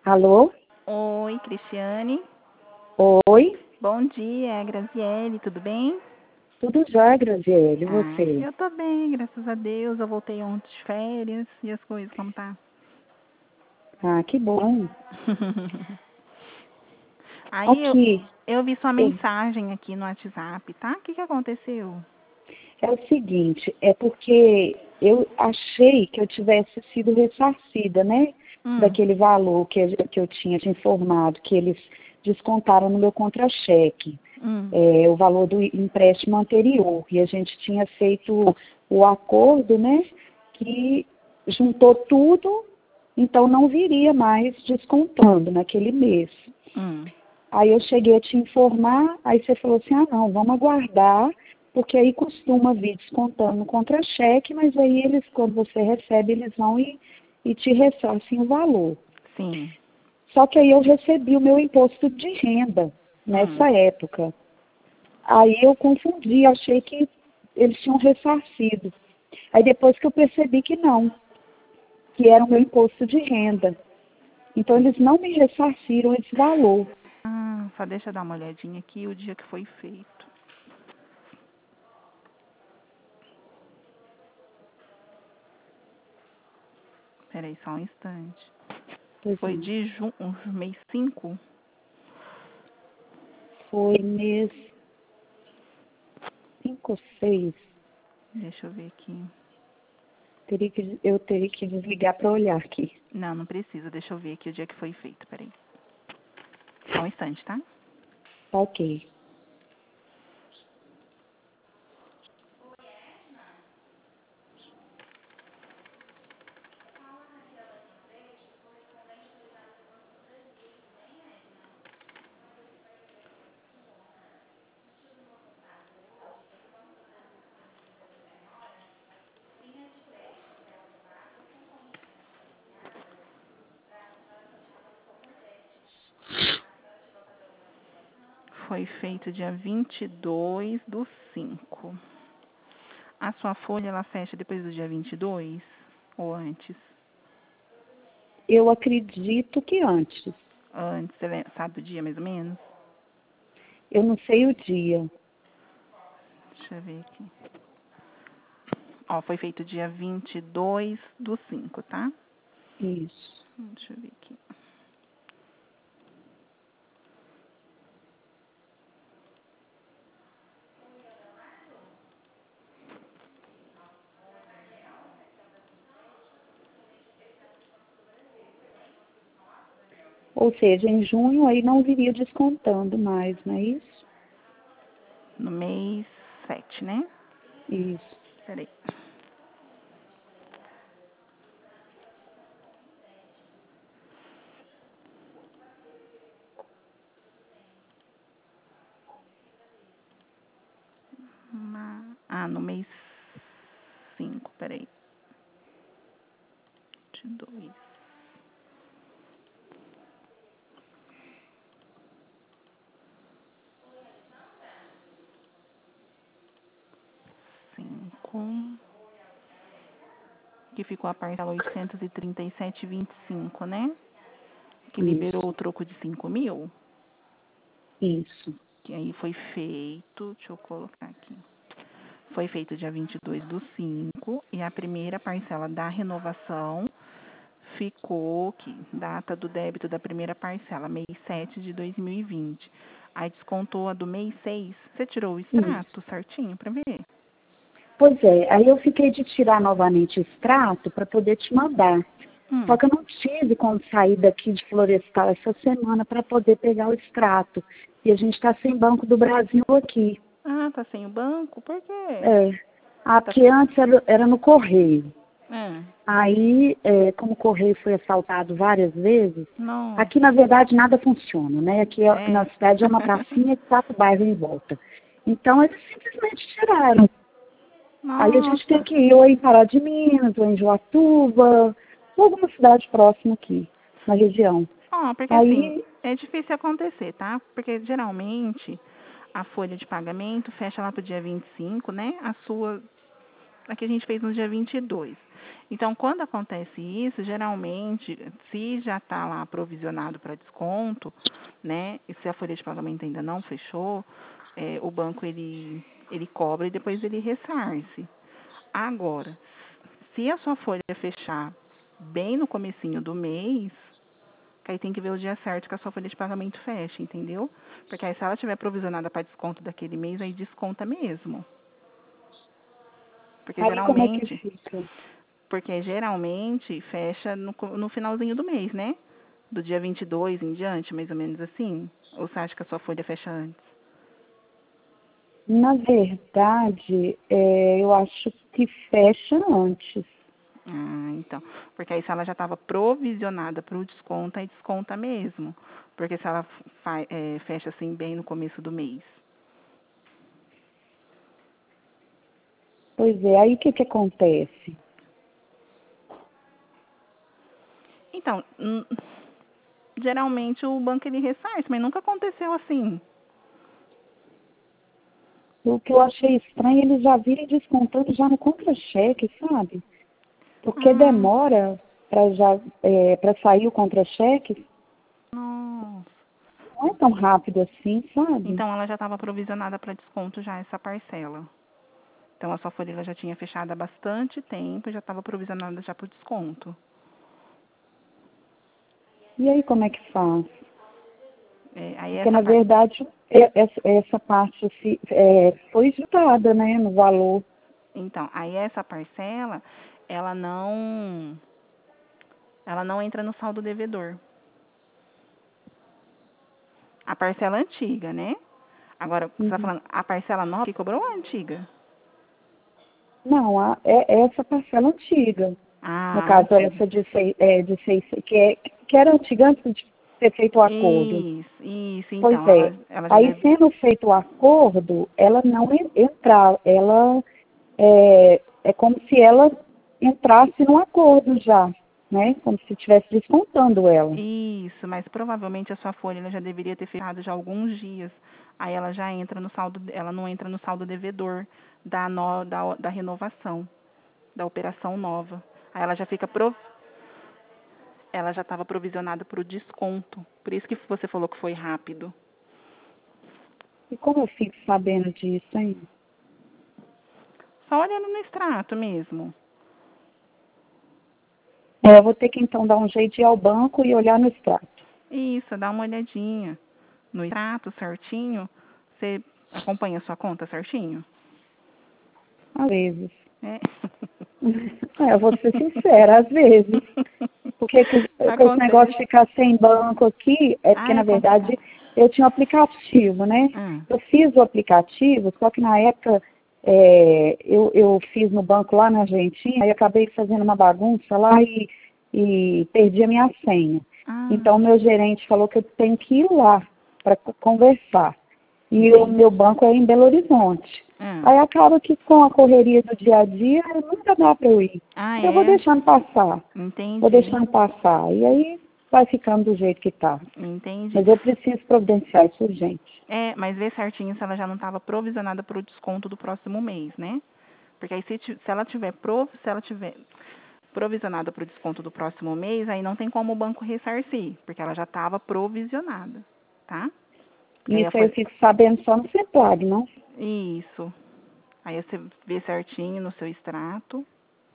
Alô? Oi, Cristiane. Oi? Bom dia, é a Graziele, tudo bem? Tudo jóia, Graziele, e Ah, você? eu tô bem, graças a Deus. Eu voltei ontem de férias. E as coisas, como tá? Ah, que bom. Aí Aqui, eu vi sua eu- mensagem aqui no WhatsApp, tá? O que aconteceu? é o seguinte, é porque eu achei que eu tivesse sido ressarcida, né? Hum, Daquele valor que eu tinha te informado, que eles descontaram no meu contra-cheque. hum, O valor do empréstimo anterior. E a gente tinha feito o acordo, né? Que juntou tudo, então não viria mais descontando naquele mês. hum. Aí eu cheguei a te informar, aí você falou assim, ah não, vamos aguardar, porque aí costuma vir descontando no contra-cheque, mas aí eles, quando você recebe, eles vão e te ressarcem o valor. Sim. Só que aí eu recebi o meu imposto de renda Hum. nessa época. Aí eu confundi, achei que eles tinham ressarcido. Aí depois que eu percebi que não, que era o meu imposto de renda. Então eles não me ressarciram esse valor. Ah, só deixa eu dar uma olhadinha aqui o dia que foi feito. Peraí, só um instante. Pois Foi não. de mês 5. Foi mês 5 ou 6. Deixa eu ver aqui. Eu teria que desligar para olhar aqui. Não, não precisa. Deixa eu ver aqui o dia que foi feito. Peraí. Só um instante, tá? Tá ok. Foi feito dia 22/5. A sua folha, ela fecha depois do dia 22 ou antes? Eu acredito que antes. Antes, você sabe o dia mais ou menos? Eu não sei o dia. Deixa eu ver aqui. Ó, foi feito dia 22/5, tá? Isso. Deixa eu ver aqui. Ou seja, em junho aí não viria descontando mais, não é isso? No mês 7, né? Isso. Peraí. No mês 5, peraí. 22. 5. Que ficou a parcela 837,25, né? Que liberou o Isso. troco de 5.000. Isso. Que aí foi feito, deixa eu colocar aqui. Foi feito dia 22/5 e a primeira parcela da renovação ficou aqui, data do débito da primeira parcela, mês 7 de 2020. Aí descontou a do mês 6. Você tirou o Isso. extrato certinho para ver? Pois é, aí eu fiquei de tirar novamente o extrato para poder te mandar. Só Hum. que eu não tive como sair daqui de Florestal essa semana para poder pegar o extrato. E a gente está sem Banco do Brasil aqui. Ah, tá sem o banco? Por quê? É. Tá... Porque antes era no correio. É. Aí, como o correio foi assaltado várias vezes, Nossa. aqui na verdade nada funciona, né? Aqui na É. cidade é uma pracinha e 4 bairros em volta. Então eles simplesmente tiraram. Aí a gente tem Nossa. que ir ou em Pará de Minas, ou em Joatuba, ou alguma cidade próxima aqui, na região. Ó, porque assim, Aí, é difícil acontecer, tá? Porque geralmente a folha de pagamento fecha lá pro dia 25, né? A que a gente fez no dia 22. Então, quando acontece isso, geralmente, se já está lá provisionado para desconto, né, e se a folha de pagamento ainda não fechou, o banco ele cobra e depois ele ressarce. Agora, se a sua folha fechar bem no comecinho do mês, que aí tem que ver o dia certo que a sua folha de pagamento fecha, entendeu? Porque aí se ela tiver provisionada para desconto daquele mês, aí desconta mesmo. Porque Aí como é que geralmente, fica? fecha no finalzinho do mês, né? Do dia 22 em diante, mais ou menos assim. Ou você acha que a sua folha fecha antes? Na verdade, eu acho que fecha antes. Ah, então. Porque aí se ela já estava provisionada para o desconto, aí desconta mesmo. Porque se ela fecha assim bem no começo do mês. Pois é, aí o que acontece? Então, geralmente o banco ele ressarce, mas nunca aconteceu assim. O que eu achei estranho, eles já virem descontando já no contra-cheque, sabe? Porque Ah, demora para sair o contra-cheque, nossa. não é tão rápido assim, sabe? Então ela já estava provisionada para desconto já essa parcela. Então a sua folha já tinha fechado há bastante tempo, já estava provisionada já para o desconto. E aí como é que faz? Aí Porque, na verdade, essa parte foi juntada, né, no valor. então, aí essa parcela, ela não entra no saldo devedor. A parcela antiga, né? Agora, você está Uhum. falando a parcela nova que cobrou ou a antiga? Não, é essa parcela antiga. No Ah, caso, antiga. essa de seis, que era antiga antes de ter feito o acordo. Isso, Pois então, é. ela já Aí, deve. sendo feito o acordo, ela não entrar, ela é como se ela entrasse no acordo já, né? Como se estivesse descontando ela. Isso, mas provavelmente a sua folha ela já deveria ter fechado já há alguns dias. Aí ela já entra no saldo, ela não entra no saldo devedor da renovação, da operação nova. Aí ela já fica ela já estava provisionada para o desconto. Por isso que você falou que foi rápido. E como eu fico sabendo disso, hein? Só olhando no extrato mesmo. Eu vou ter que então dar um jeito de ir ao banco e olhar no extrato. Isso, dá uma olhadinha no extrato certinho. Você acompanha a sua conta certinho? Às vezes. É. Eu vou ser sincera, às vezes. Porque com esse negócio de Acontece. ficar sem banco aqui, é porque, na É complicado. verdade, eu tinha um aplicativo, né? Ah, Eu fiz o aplicativo, só que na época eu fiz no banco lá na Argentina e acabei fazendo uma bagunça lá e perdi a minha senha. Então, ah, meu gerente falou que eu tenho que ir lá para conversar. E o entendi. meu banco é em Belo Horizonte. Ah, Aí acaba que com a correria do dia a dia, nunca dá para eu ir. Eu vou é? deixando passar. Vou Entendi. deixando passar. E aí vai ficando do jeito que está. Entendi. Mas eu preciso providenciar isso urgente. Mas vê certinho se ela já não estava provisionada para o desconto do próximo mês, né? Porque aí se ela tiver provisionada para o desconto do próximo mês, aí não tem como o banco ressarcir, porque ela já estava provisionada, tá? Porque aí Isso aí eu fico sabendo só no CEPLAG, não? isso. Aí você vê certinho no seu extrato,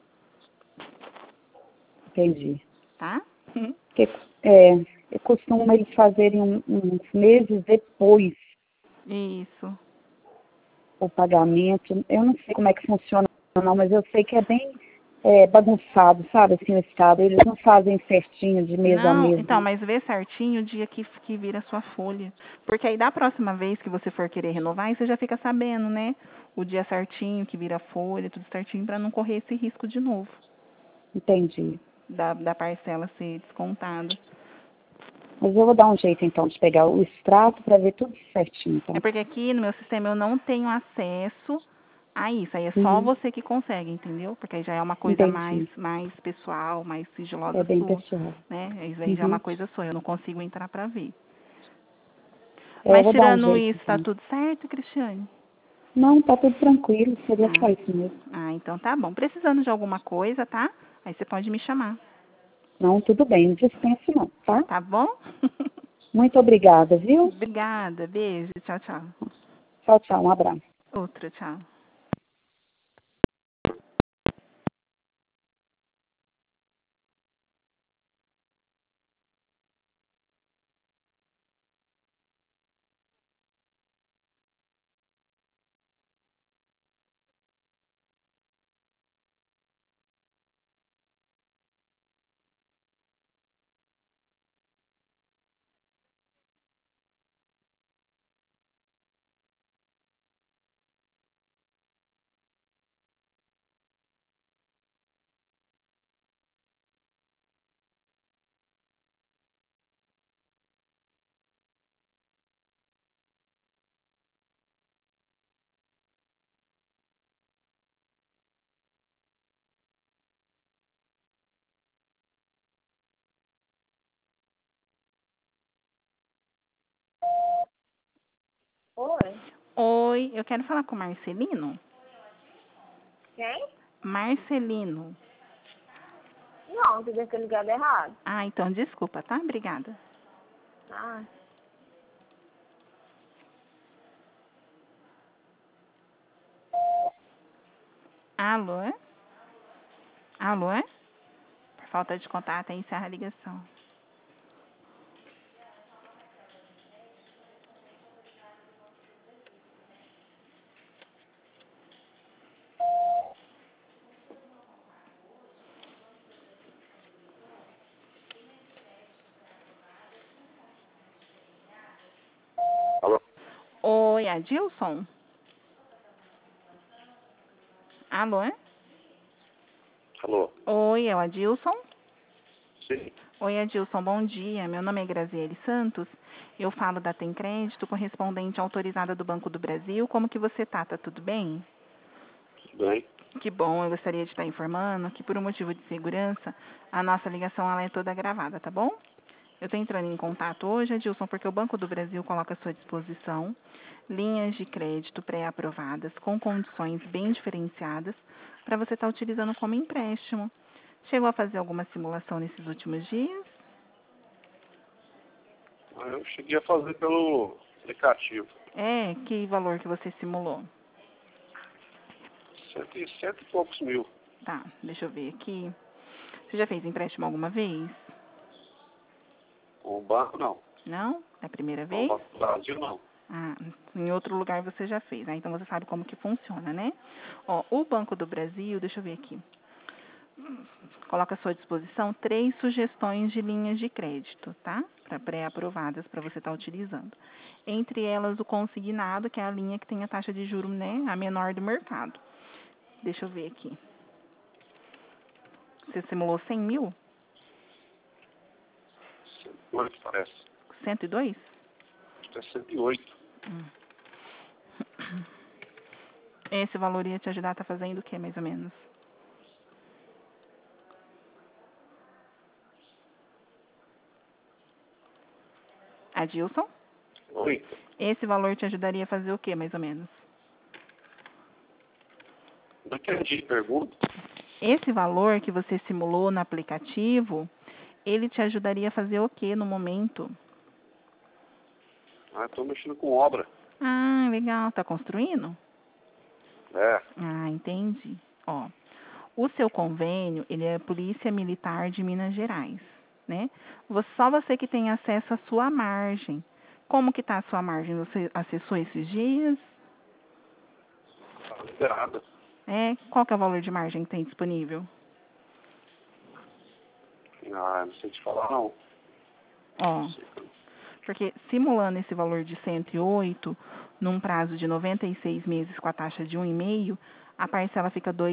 Entendi. tá? Porque costumam eles fazerem uns meses depois Isso. o pagamento. Eu não sei como é que funciona, não, mas eu sei que é bem bagunçado, sabe, assim, o estado. Eles não fazem certinho de mês a Não, mês, então, não. mas vê certinho o dia que vira a sua folha. Porque aí da próxima vez que você for querer renovar, aí você já fica sabendo, né? O dia certinho que vira a folha, tudo certinho, para não correr esse risco de novo Entendi. da parcela ser descontada. Mas eu vou dar um jeito, então, de pegar o extrato para ver tudo certinho, É então. porque aqui no meu sistema eu não tenho acesso a isso. Aí é só Uhum. você que consegue, entendeu? Porque aí já é uma coisa Entendi. mais pessoal, mais É sigilosa bem sua, pessoal. né? Isso aí já é uma Uhum. coisa sua, eu não consigo entrar para ver. Eu Mas vou dar um tirando jeito, isso, tá então. tudo certo, Cristiane? Não, tá tudo tranquilo. Seria só Ah, isso mesmo. então tá bom. Precisando de alguma coisa, tá? Aí você pode me chamar. Não, tudo bem, não dispense não, tá? Tá bom? Muito obrigada, viu? Obrigada. Beijo. Tchau, tchau. Tchau, tchau, um abraço. Outro, tchau. Oi, Oi, eu quero falar com o Marcelino. quem? Marcelino. Não, você deve ter ligado errado. Ah, então desculpa, tá? Obrigada. Ah, Alô? Alô? Por falta de contato, aí encerra a ligação. Alô? Oi, Adilson? Alô? Alô? Oi, é o Adilson? Sim. Oi, Adilson, bom dia. Meu nome é Graziele Santos. Eu falo da Tem Crédito, correspondente autorizada do Banco do Brasil. Como que você tá? Tá tudo bem? Tudo bem? Que bom, eu gostaria de estar informando que por um motivo de segurança, a nossa ligação ela é toda gravada, tá bom? Eu estou entrando em contato hoje, Adilson, porque o Banco do Brasil coloca à sua disposição linhas de crédito pré-aprovadas com condições bem diferenciadas para você estar utilizando como empréstimo. Chegou a fazer alguma simulação nesses últimos dias? Eu cheguei a fazer pelo aplicativo. É, que valor que você simulou? Cento e poucos mil. Tá, deixa eu ver aqui. Você já fez empréstimo alguma vez? Com o banco, não. Não? É a primeira Com o vez? Banco do Brasil, não. Ah, em outro lugar você já fez, né? Então você sabe como que funciona, né? Ó, o Banco do Brasil, deixa eu ver aqui. Coloca à sua disposição 3 sugestões de linhas de crédito, tá? Para pré-aprovadas para você estar utilizando. Entre elas, o consignado, que é a linha que tem a taxa de juros, né, a menor do mercado. Deixa eu ver aqui. Você simulou 100 mil? 108, parece. 102? Acho que é 108. Esse valor ia te ajudar a estar fazendo o que, mais ou menos? Adilson? Oi? Esse valor te ajudaria a fazer o que, mais ou menos? Não entendi. Pergunta. Esse valor que você simulou no aplicativo, ele te ajudaria a fazer o que no momento? Estou mexendo com obra. Ah, legal. Tá construindo? É. Ah, entendi. Ó, o seu convênio, ele é Polícia Militar de Minas Gerais, né? Só você que tem acesso à sua margem. Como que tá a sua margem? Você acessou esses dias? Tá liberada. Qual que é o valor de margem que tem disponível? Não sei te falar, não. Ó, porque simulando esse valor de 108, num prazo de 96 meses com a taxa de 1,5, a parcela fica R$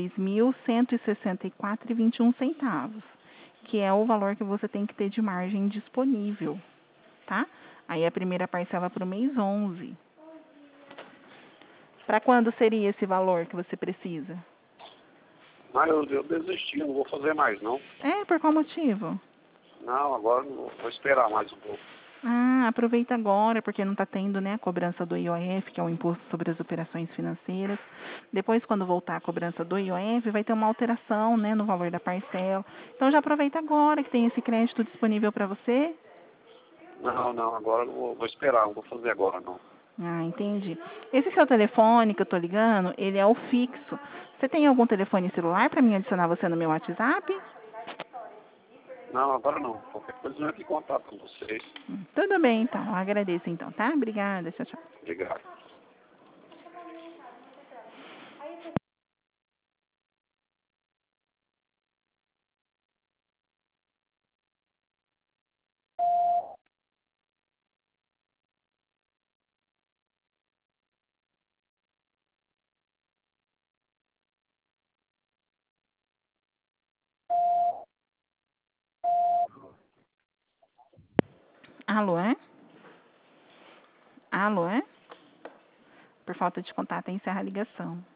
2.164,21, que é o valor que você tem que ter de margem disponível, tá? Aí a primeira parcela para o mês 11. Para quando seria esse valor que você precisa? Mas eu desisti, não vou fazer mais, não. Por qual motivo? Não, agora não vou esperar mais um pouco. Ah, aproveita agora, porque não está tendo, né, a cobrança do IOF, que é o Imposto sobre as Operações Financeiras. Depois, quando voltar a cobrança do IOF, vai ter uma alteração, né, no valor da parcela. Então já aproveita agora que tem esse crédito disponível para você. Não, agora eu vou esperar, não vou fazer agora não. Ah, entendi. Esse seu telefone que eu tô ligando, ele é o fixo. Você tem algum telefone celular para mim adicionar você no meu WhatsApp? Não, agora não. Qualquer coisa eu entro em contato com vocês. Tudo bem, então. Eu agradeço, então, tá? Obrigada. Tchau, tchau. Obrigado. Alô, é? Alô, é? Por falta de contato, encerra a ligação.